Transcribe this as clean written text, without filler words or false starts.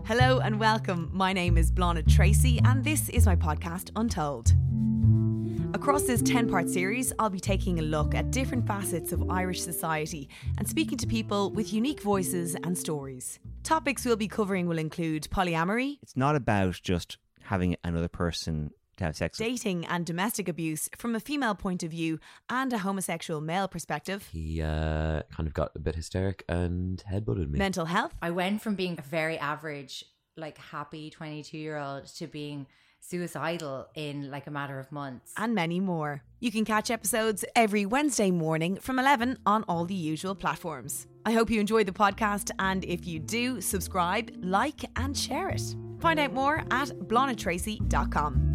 Hello and welcome. My name is Blonde Tracy and this is my podcast Untold. Across this 10-part series, I'll be taking a look at different facets of Irish society and speaking to people with unique voices and stories. Topics we'll be covering will include polyamory. It's not about just having another person to have sex with. Dating and domestic abuse from a female point of view and a homosexual male perspective. He kind of got a bit hysteric and headbutted me. Mental health. I went from being a very average, happy 22-year-old to being suicidal in a matter of months. And many more. You can catch episodes every Wednesday morning from 11 on all the usual platforms. I hope you enjoy the podcast, and if you do, subscribe, like and share it. Find out more at blondetracy.com.